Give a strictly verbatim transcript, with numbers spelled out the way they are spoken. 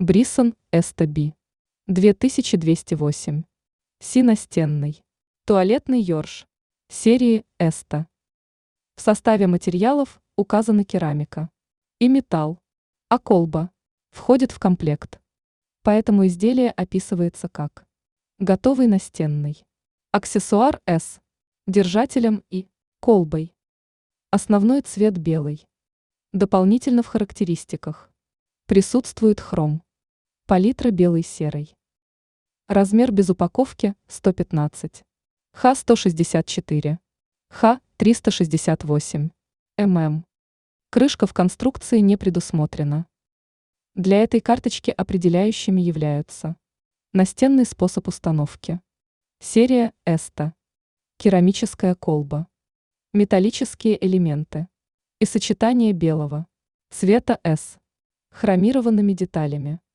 Brisson Эста Би. две тысячи двести восемь. Си настенный. Туалетный ёрш. Серии Эста. В составе материалов указаны керамика и металл, а колба входит в комплект. Поэтому изделие описывается как готовый настенный. Аксессуар С. Держателем и колбой. Основной цвет белый. Дополнительно в характеристиках присутствует хром. Палитра белый-серый. Размер без упаковки сто пятнадцать. Х сто шестьдесят четыре. Х триста шестьдесят восемь. мм. Крышка в конструкции не предусмотрена. Для этой карточки определяющими являются настенный способ установки. Серия Эста. Керамическая колба. Металлические элементы. И сочетание белого цвета С хромированными деталями.